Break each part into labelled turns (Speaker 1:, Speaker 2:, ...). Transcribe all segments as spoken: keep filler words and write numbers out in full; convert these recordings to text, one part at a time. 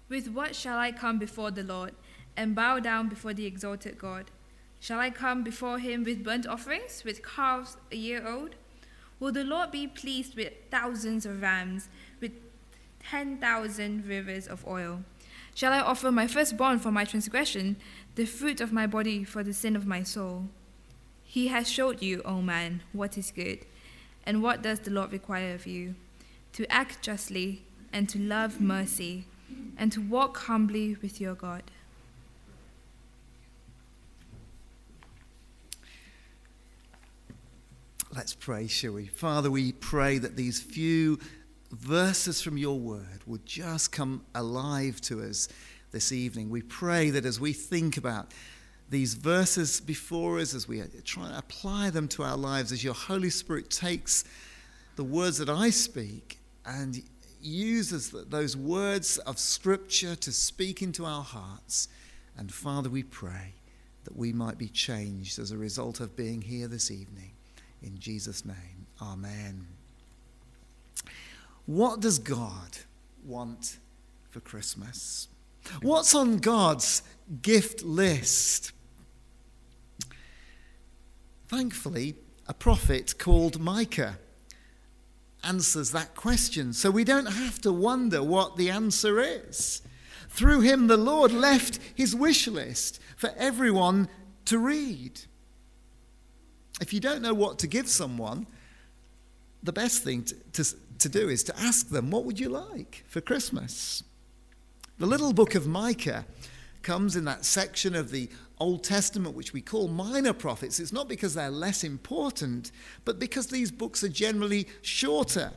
Speaker 1: With what shall I come before the Lord, and bow down before the exalted God? Shall I come before him with burnt offerings, with calves a year old? Will the Lord be pleased with thousands of rams, with ten thousand rivers of oil? Shall I offer my firstborn for my transgression, the fruit of my body for the sin of my soul? He has showed you, O man, what is good. And what does the Lord require of you? To act justly, and to love mercy, and to walk humbly with your God.
Speaker 2: Let's pray, shall we? Father, we pray that these few verses from your word would just come alive to us this evening. We pray that as we think about these verses before us, as we try to apply them to our lives, as your Holy Spirit takes the words that I speak and uses those words of Scripture to speak into our hearts. And Father, we pray that we might be changed as a result of being here this evening. In Jesus' name, amen. What does God want for Christmas? What's on God's gift list? Thankfully, a prophet called Micah answers that question, so we don't have to wonder what the answer is. Through him, the Lord left his wish list for everyone to read. If you don't know what to give someone, the best thing to, to, to do is to ask them, what would you like for Christmas? The little book of Micah comes in that section of the Old Testament which we call minor prophets. It's not because they're less important, but because these books are generally shorter.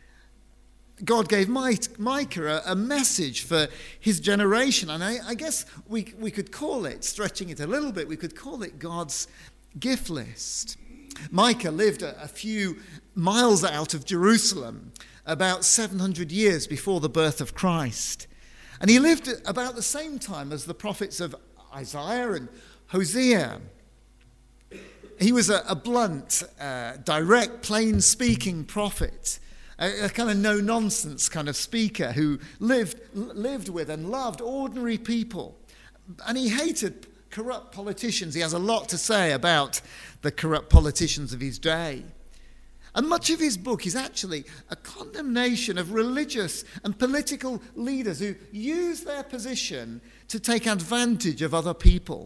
Speaker 2: God gave Micah a, a message for his generation, and I, I guess we, we could call it, stretching it a little bit, we could call it God's gift list. Micah lived a, a few miles out of Jerusalem, about seven hundred years before the birth of Christ. And he lived at about the same time as the prophets of Isaiah and Hosea. He was a, a blunt, uh, direct, plain-speaking prophet, a, a kind of no-nonsense kind of speaker who lived, lived with and loved ordinary people. And he hated corrupt politicians. He has a lot to say about the corrupt politicians of his day. And much of his book is actually a condemnation of religious and political leaders who use their position to take advantage of other people.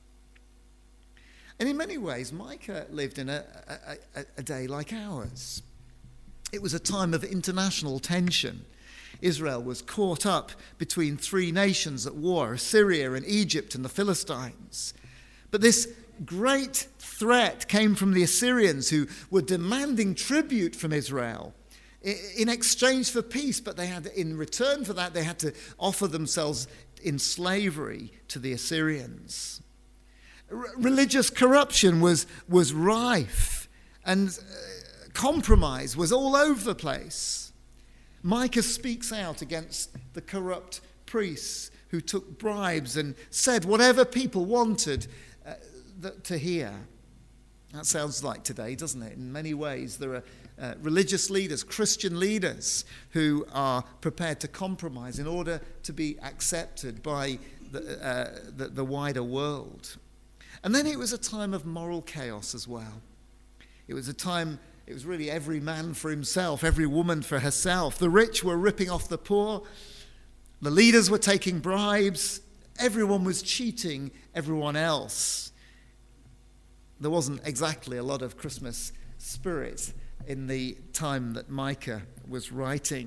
Speaker 2: And in many ways, Micah lived in a, a, a, a day like ours. It was a time of international tension. Israel was caught up between three nations at war, Assyria and Egypt and the Philistines. But this great threat came from the Assyrians, who were demanding tribute from Israel in exchange for peace, but they had, in return for that, they had to offer themselves in slavery to the Assyrians. R- religious corruption was, was rife, and uh, compromise was all over the place. Micah speaks out against the corrupt priests who took bribes and said whatever people wanted uh, th- to hear. That sounds like today, doesn't it? In many ways, there are uh, religious leaders, Christian leaders, who are prepared to compromise in order to be accepted by the, uh, the, the wider world. And then it was a time of moral chaos as well. It was a time, it was really every man for himself, every woman for herself. The rich were ripping off the poor. The leaders were taking bribes. Everyone was cheating everyone else. There wasn't exactly a lot of Christmas spirit in the time that Micah was writing.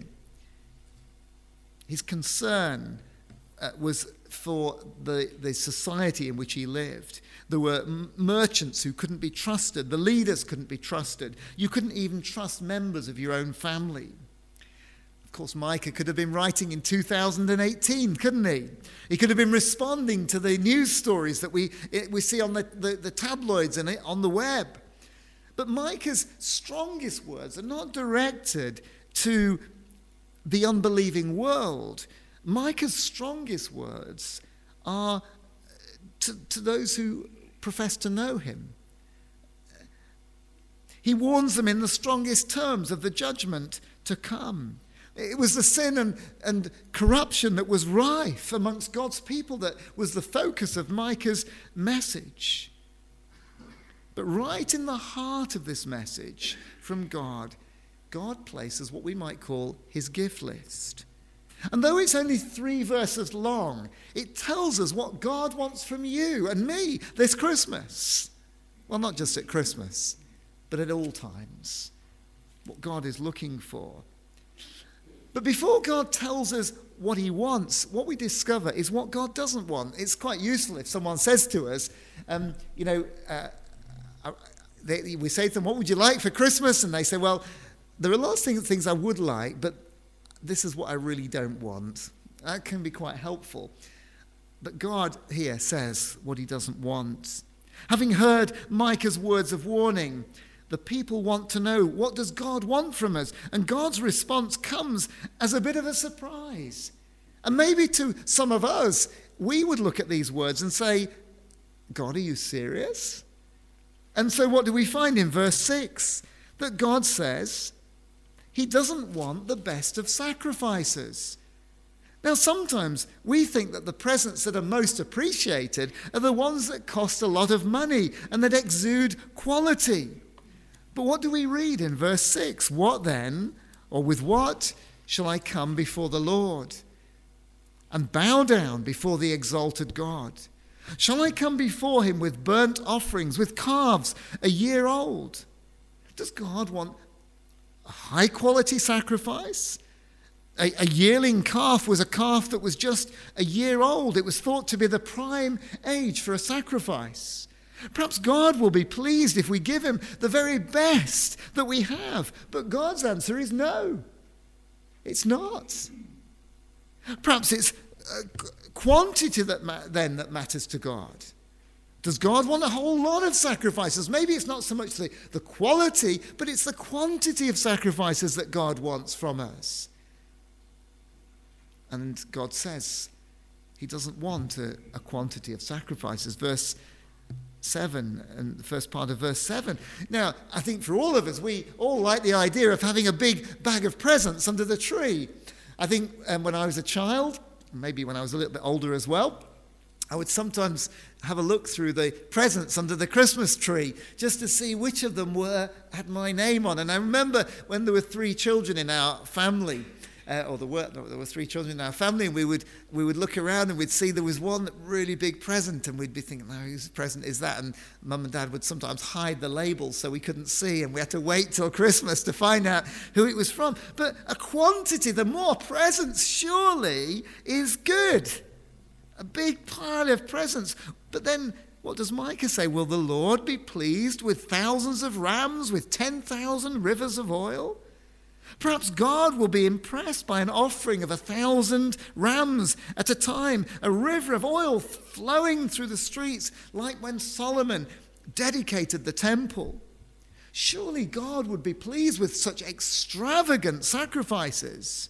Speaker 2: His concern uh, was for the, the society in which he lived. There were m- merchants who couldn't be trusted. The leaders couldn't be trusted. You couldn't even trust members of your own family. Of course, Micah could have been writing in two thousand eighteen, couldn't he? He could have been responding to the news stories that we, we see on the, the, the tabloids and on the web. But Micah's strongest words are not directed to the unbelieving world. Micah's strongest words are to, to those who profess to know him. He warns them in the strongest terms of the judgment to come. It was the sin and, and corruption that was rife amongst God's people that was the focus of Micah's message. But right in the heart of this message from God, God places what we might call his gift list. And though it's only three verses long, it tells us what God wants from you and me this Christmas. Well, not just at Christmas, but at all times. What God is looking for. But before God tells us what he wants, what we discover is what God doesn't want. It's quite useful if someone says to us, um, you know, uh, uh, they, we say to them, what would you like for Christmas? And they say, well, there are lots of things, things I would like, but this is what I really don't want. That can be quite helpful. But God here says what he doesn't want. Having heard Micah's words of warning, the people want to know, what does God want from us? And God's response comes as a bit of a surprise. And maybe to some of us, we would look at these words and say, God, are you serious? And so what do we find in verse six? That God says he doesn't want the best of sacrifices. Now, sometimes we think that the presents that are most appreciated are the ones that cost a lot of money and that exude quality. But what do we read in verse six? What then, or with what, shall I come before the Lord and bow down before the exalted God? Shall I come before him with burnt offerings, with calves a year old? Does God want a high-quality sacrifice? A, a yearling calf was a calf that was just a year old. It was thought to be the prime age for a sacrifice. Perhaps God will be pleased if we give him the very best that we have. But God's answer is no. It's not. Perhaps it's uh, quantity that ma- then that matters to God. Does God want a whole lot of sacrifices? Maybe it's not so much the, the quality, but it's the quantity of sacrifices that God wants from us. And God says he doesn't want a, a quantity of sacrifices. Verse seven and the first part of verse seven. Now, I think for all of us, we all like the idea of having a big bag of presents under the tree. I think um, when I was a child, maybe when I was a little bit older as well, I would sometimes have a look through the presents under the Christmas tree just to see which of them were had my name on. And I remember when there were three children in our family, Uh, or there were, no, there were three children in our family, and we would we would look around and we'd see there was one really big present, and we'd be thinking, no, whose present is that? And Mum and Dad would sometimes hide the label so we couldn't see, and we had to wait till Christmas to find out who it was from. But a quantity, the more presents, surely is good. A big pile of presents. But then what does Micah say? Will the Lord be pleased with thousands of rams, with ten thousand rivers of oil? Perhaps God will be impressed by an offering of a thousand rams at a time, a river of oil flowing through the streets, like when Solomon dedicated the temple. Surely God would be pleased with such extravagant sacrifices.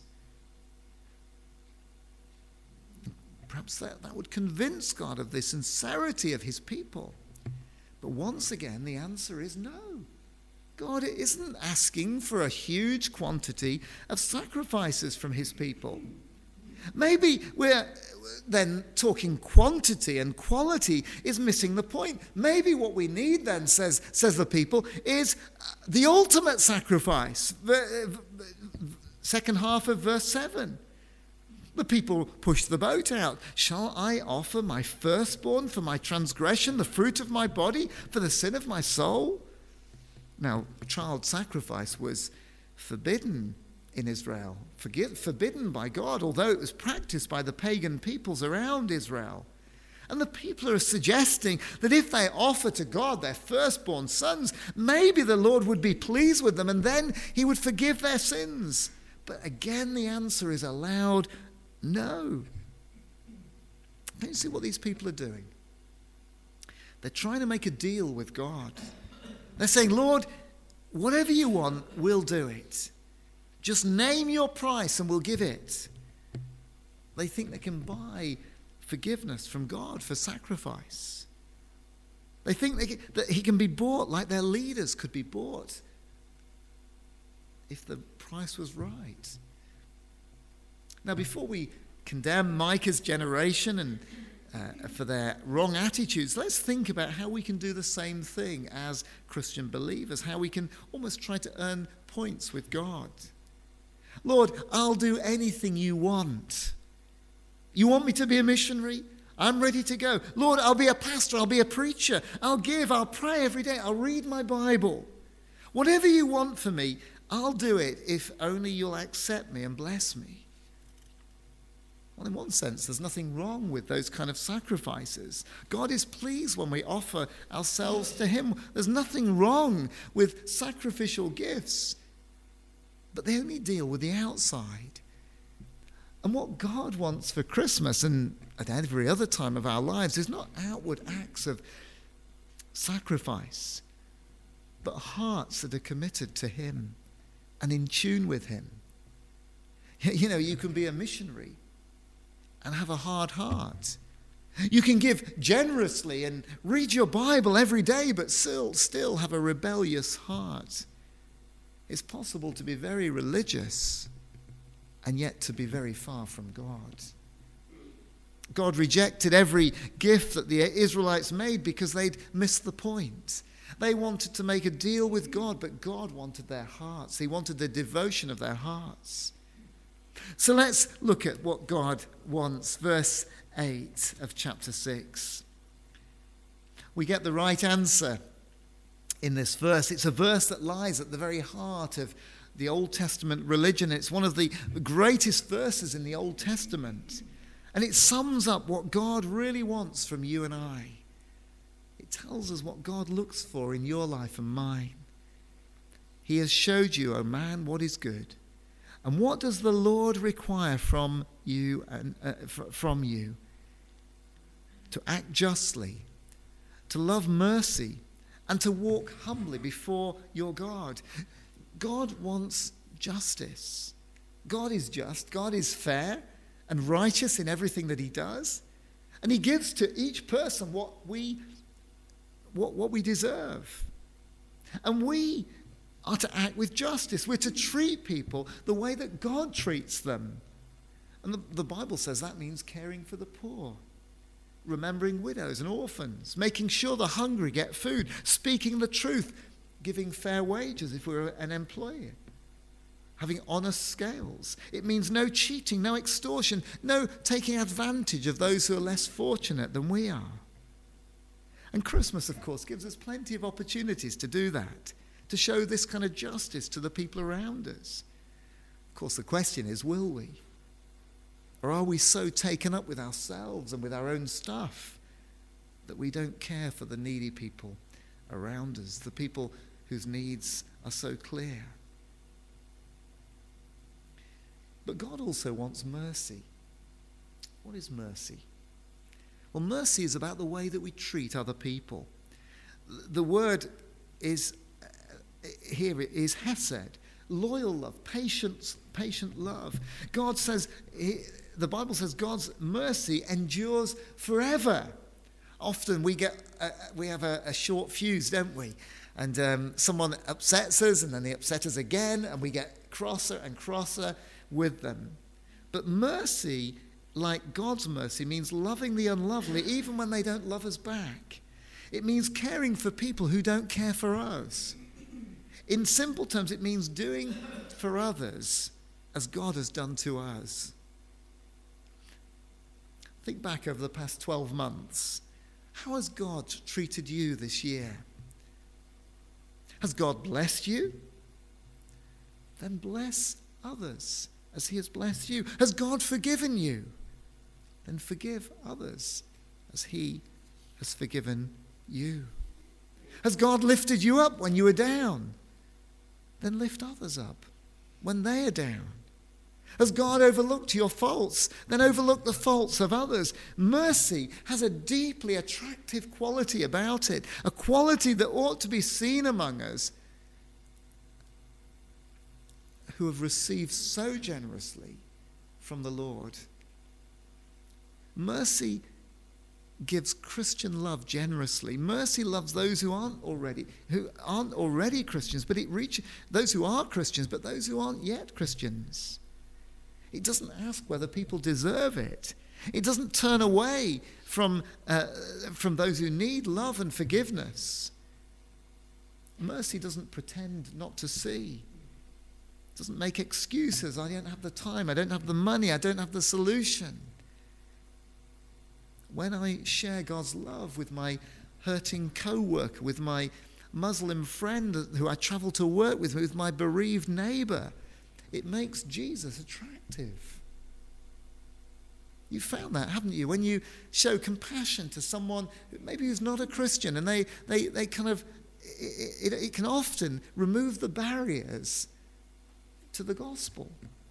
Speaker 2: Perhaps that, that would convince God of the sincerity of his people. But once again, the answer is no. God isn't asking for a huge quantity of sacrifices from his people. Maybe we're then talking quantity, and quality is missing the point. Maybe what we need then, says, says the people, is the ultimate sacrifice. The second half of verse seven. The people push the boat out. Shall I offer my firstborn for my transgression, the fruit of my body, for the sin of my soul? Now, child sacrifice was forbidden in Israel, forbidden by God, although it was practiced by the pagan peoples around Israel. And the people are suggesting that if they offer to God their firstborn sons, maybe the Lord would be pleased with them and then he would forgive their sins. But again, the answer is a loud no. Don't you see what these people are doing? They're trying to make a deal with God. They're saying, Lord, whatever you want, we'll do it. Just name your price and we'll give it. They think they can buy forgiveness from God for sacrifice. They think they can, that he can be bought like their leaders could be bought if the price was right. Now, before we condemn Micah's generation and uh, for their wrong attitudes, let's think about how we can do the same thing as Christian believers, how we can almost try to earn points with God. Lord, I'll do anything you want. You want me to be a missionary? I'm ready to go. Lord, I'll be a pastor. I'll be a preacher. I'll give. I'll pray every day. I'll read my Bible. Whatever you want for me, I'll do it if only you'll accept me and bless me. Well, in one sense, there's nothing wrong with those kind of sacrifices. God is pleased when we offer ourselves to him. There's nothing wrong with sacrificial gifts, but they only deal with the outside. And what God wants for Christmas and at every other time of our lives is not outward acts of sacrifice, but hearts that are committed to him and in tune with him. You know, you can be a missionary and have a hard heart. You can give generously and read your Bible every day, but still, still have a rebellious heart. It's possible to be very religious and yet to be very far from God. God rejected every gift that the Israelites made because they'd missed the point. They wanted to make a deal with God, but God wanted their hearts. He wanted the devotion of their hearts. So let's look at what God wants. Verse eight of chapter six. We get the right answer in this verse. It's a verse that lies at the very heart of the Old Testament religion. It's one of the greatest verses in the Old Testament. And it sums up what God really wants from you and I. It tells us what God looks for in your life and mine. He has showed you, O man, what is good. And what does the Lord require from you and uh, f- from you? To act justly, to love mercy, and to walk humbly before your God. God wants justice. God is just. God is fair and righteous in everything that he does. And he gives to each person what we, what, what we deserve. And we are to act with justice. We're to treat people the way that God treats them. And the, the Bible says that means caring for the poor, remembering widows and orphans, making sure the hungry get food, speaking the truth, giving fair wages if we're an employer, having honest scales. It means no cheating, no extortion, no taking advantage of those who are less fortunate than we are. And Christmas, of course, gives us plenty of opportunities to do that, to show this kind of justice to the people around us. Of course, the question is, will we? Or are we so taken up with ourselves and with our own stuff that we don't care for the needy people around us, the people whose needs are so clear? But God also wants mercy. What is mercy? Well, mercy is about the way that we treat other people. The word is uh, here is hesed, loyal love, patience, patient love. God says, he, the Bible says God's mercy endures forever. Often we get uh, we have a, a short fuse, don't we? And um, someone upsets us, and then they upset us again, and we get crosser and crosser with them. But mercy, like God's mercy, means loving the unlovely even when they don't love us back. It means caring for people who don't care for us. In simple terms, it means doing for others as God has done to us. Think back over the past twelve months. How has God treated you this year? Has God blessed you? Then bless others as he has blessed you. Has God forgiven you? Then forgive others as he has forgiven you. Has God lifted you up when you are down? Then lift others up when they are down. Has God overlooked your faults? Then overlook the faults of others. Mercy has a deeply attractive quality about it, a quality that ought to be seen among us who have received so generously from the Lord. Mercy gives Christian love generously. Mercy loves those who aren't already who aren't already Christians, but it reaches those who are Christians, but those who aren't yet Christians. It doesn't ask whether people deserve it. It doesn't turn away from, uh, from those who need love and forgiveness. Mercy doesn't pretend not to see. It doesn't make excuses. I don't have the time. I don't have the money. I don't have the solution. When I share God's love with my hurting co-worker, with my Muslim friend who I travel to work with, with my bereaved neighbor, it makes Jesus attractive. You found that, haven't you? When you show compassion to someone maybe who's not a Christian, and they, they, they kind of, it, it, it can often remove the barriers to the gospel.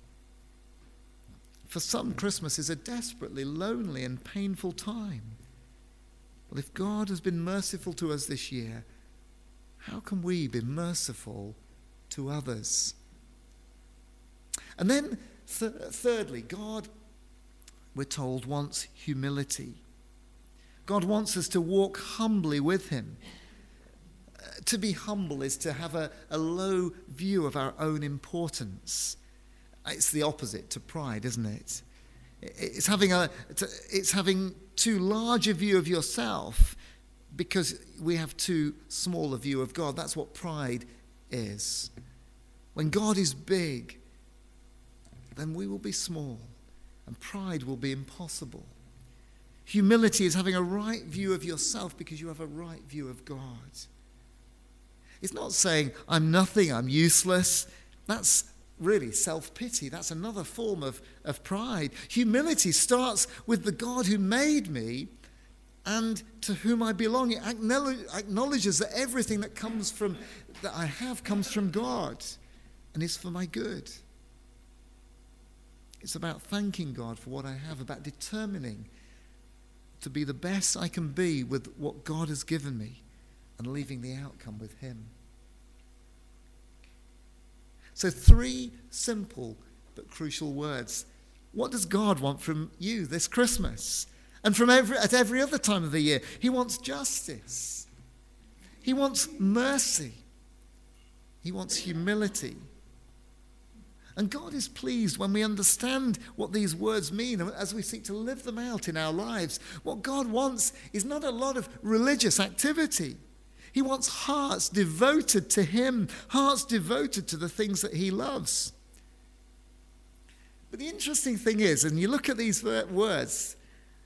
Speaker 2: For some, Christmas is a desperately lonely and painful time. Well, if God has been merciful to us this year, how can we be merciful to others? And then, th- thirdly, God, we're told, wants humility. God wants us to walk humbly with him. Uh, to be humble is to have a, a low view of our own importance. It's the opposite to pride, isn't it? It's having a, it's having too large a view of yourself because we have too small a view of God. That's what pride is. When God is big, then we will be small, and pride will be impossible. Humility is having a right view of yourself because you have a right view of God. It's not saying, I'm nothing, I'm useless. That's really self-pity. That's another form of, of pride. Humility starts with the God who made me and to whom I belong. It acknowledges that everything that comes from, that I have comes from God and is for my good. It's about thanking God for what I have, about determining to be the best I can be with what God has given me and leaving the outcome with him. So three simple but crucial words. What does God want from you this Christmas? And from every, at every other time of the year? He wants justice. He wants mercy. He wants humility. And God is pleased when we understand what these words mean as we seek to live them out in our lives. What God wants is not a lot of religious activity. He wants hearts devoted to him, hearts devoted to the things that he loves. But the interesting thing is, and you look at these words,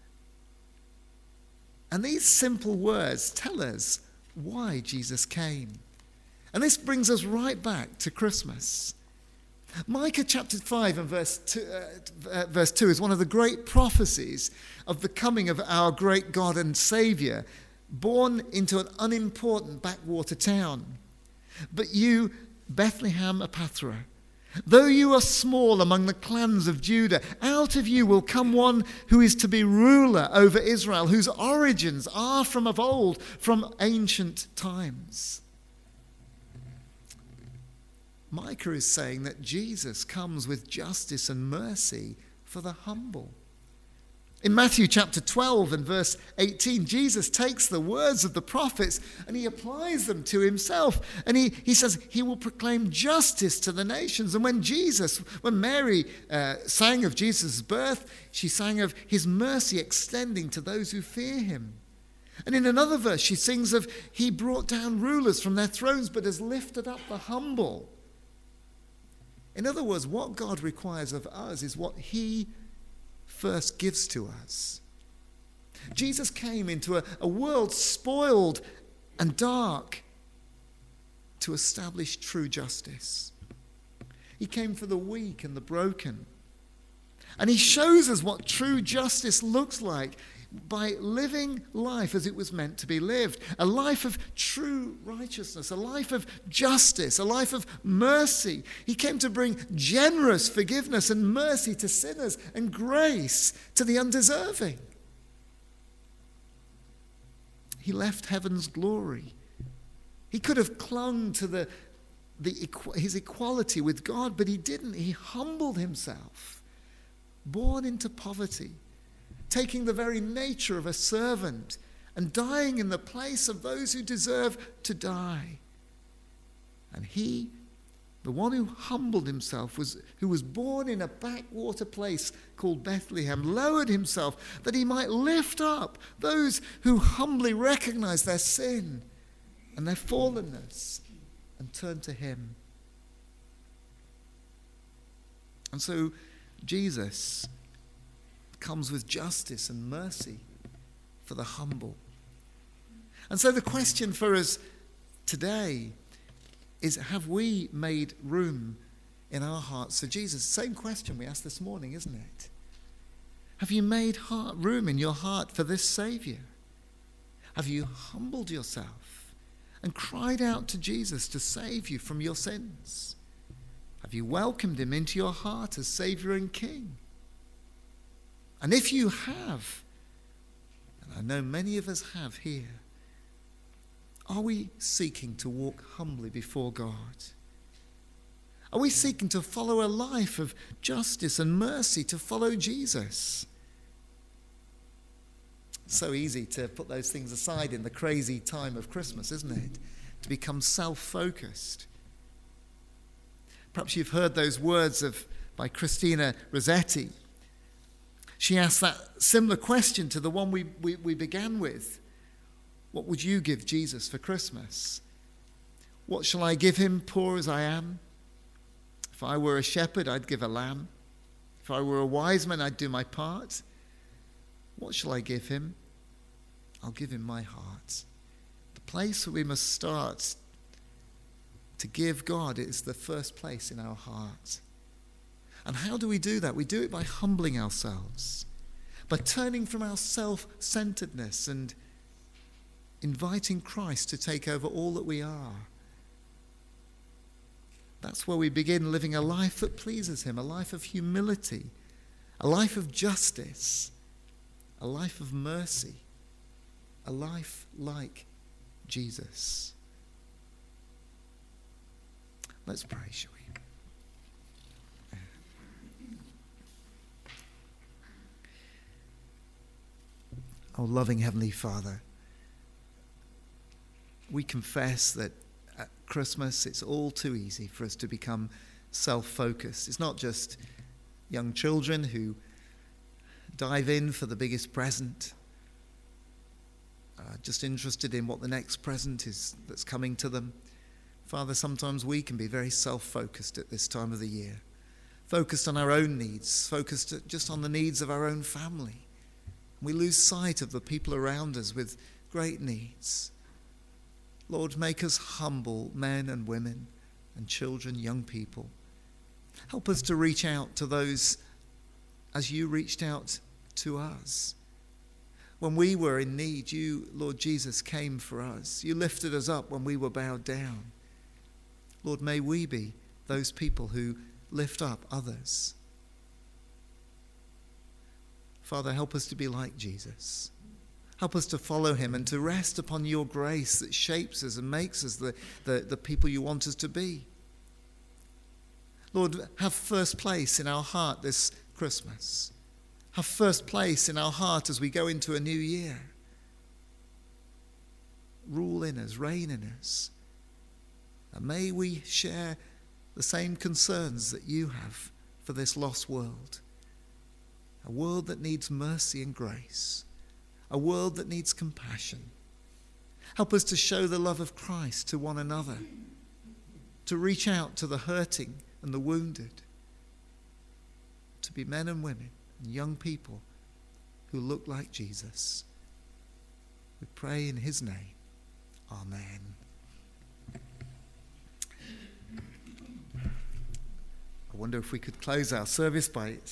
Speaker 2: and these simple words tell us why Jesus came. And this brings us right back to Christmas. Micah chapter five and verse two, uh, uh, verse two is one of the great prophecies of the coming of our great God and Saviour, born into an unimportant backwater town. But you, Bethlehem Ephrathah, though you are small among the clans of Judah, out of you will come one who is to be ruler over Israel, whose origins are from of old, from ancient times. Micah is saying that Jesus comes with justice and mercy for the humble. In Matthew chapter twelve and verse eighteen, Jesus takes the words of the prophets and he applies them to himself. And he, he says he will proclaim justice to the nations. And when Jesus, when Mary uh, sang of Jesus' birth, she sang of his mercy extending to those who fear him. And in another verse, she sings of he brought down rulers from their thrones but has lifted up the humble. In other words, what God requires of us is what he first gives to us. Jesus came into a, a world spoiled and dark to establish true justice. He came for the weak and the broken. And he shows us what true justice looks like by living life as it was meant to be lived. A life of true righteousness, a life of justice, a life of mercy. He came to bring generous forgiveness and mercy to sinners and grace to the undeserving. He left heaven's glory. He could have clung to the, the his equality with God, but he didn't. He humbled himself, born into poverty, taking the very nature of a servant and dying in the place of those who deserve to die. And he The one who humbled himself, was who was born in a backwater place called Bethlehem, lowered himself that he might lift up those who humbly recognize their sin and their fallenness and turn to him. And so Jesus comes with justice and mercy for the humble. And so the question for us today is, have we made room in our hearts for Jesus? Same question we asked this morning, isn't it? Have you made heart, room in your heart for this Saviour? Have you humbled yourself and cried out to Jesus to save you from your sins? Have you welcomed him into your heart as Saviour and King? And if you have, and I know many of us have here, are we seeking to walk humbly before God? Are we seeking to follow a life of justice and mercy, to follow Jesus? It's so easy to put those things aside in the crazy time of Christmas, isn't it? To become self-focused. Perhaps you've heard those words of by Christina Rossetti. She asked that similar question to the one we, we, we began with. What would you give Jesus for Christmas? What shall I give him, poor as I am? If I were a shepherd, I'd give a lamb. If I were a wise man, I'd do my part. What shall I give him? I'll give him my heart. The place where we must start to give God is the first place in our heart. And how do we do that? We do it by humbling ourselves, by turning from our self-centeredness and inviting Christ to take over all that we are. That's where we begin living a life that pleases him, a life of humility, a life of justice, a life of mercy, a life like Jesus. Let's pray, shall we? Oh, loving Heavenly Father, we confess that at Christmas it's all too easy for us to become self-focused. It's not just young children who dive in for the biggest present, uh, just interested in what the next present is that's coming to them. Father, sometimes we can be very self-focused at this time of the year, focused on our own needs, focused just on the needs of our own family. We lose sight of the people around us with great needs. Lord, make us humble men and women and children, young people. Help us to reach out to those as you reached out to us. When we were in need, you, Lord Jesus, came for us. You lifted us up when we were bowed down. Lord, may we be those people who lift up others. Father, help us to be like Jesus. Help us to follow him and to rest upon your grace that shapes us and makes us the, the, the people you want us to be. Lord, have first place in our heart this Christmas. Have first place in our heart as we go into a new year. Rule in us, reign in us. And may we share the same concerns that you have for this lost world. A world that needs mercy and grace. A world that needs compassion. Help us to show the love of Christ to one another. To reach out to the hurting and the wounded. To be men and women and young people who look like Jesus. We pray in his name. Amen. I wonder if we could close our service by